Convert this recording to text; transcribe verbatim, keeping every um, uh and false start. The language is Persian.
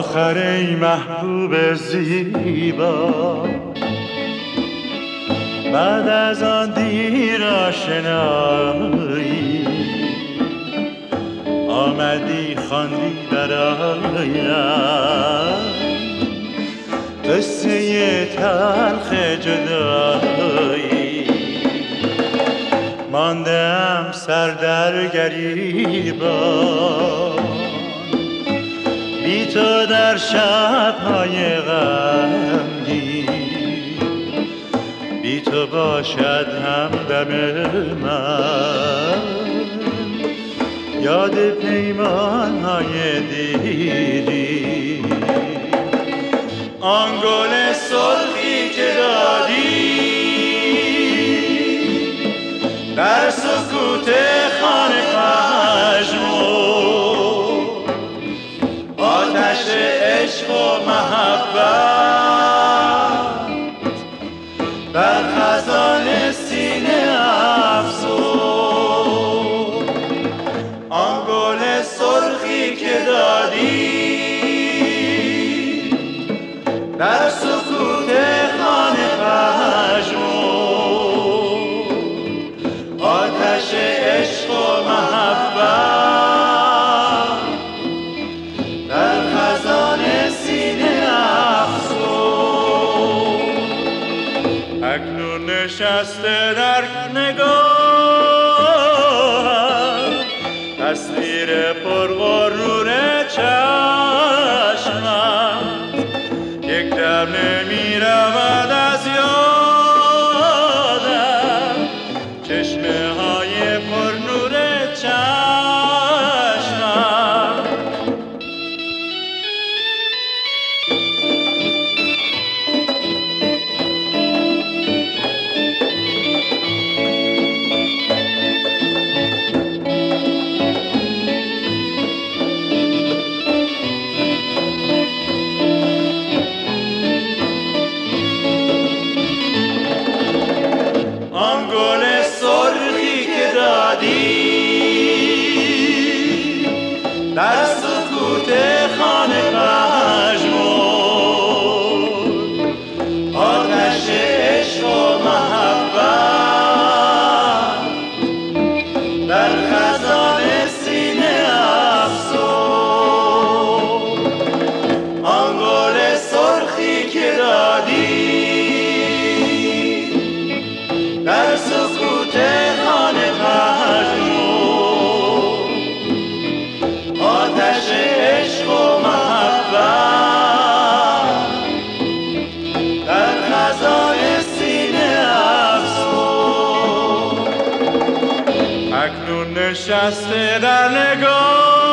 آخر ای محبوب زیبا، بعد از آن دیر آشنایی آمدی خواندی برایم قصه تلخ جدایی. ماندم سر در گریبان بی تو در شب‌های غمگین، بی تو باشد همدم من یاد پیمان‌های دیری. آن گل سرخی که دادی در سکوت خانه پژمرد، آتش عشق و محبت بر خزان سینه افسرد. آن گل سرخی که دادی در سکوت خانه پژمرد، آتش عشق و محبت در خزان سینه افسرد. اکنون نشسته در نگاه تصویر پرغرور چشمت، یک دم نمی رود از یادم چشمه های پرنور چشمت. آن گل سرخی که دادی در سکوت خانه پژمرد، آتش عشق و محبت در خزان سینه افسرد. آن گل سرخی که دادی در سکوت خانه پژمرد، آتش عشق و محبت در خزان سینه افسرد. اکنون نشسته در نگاه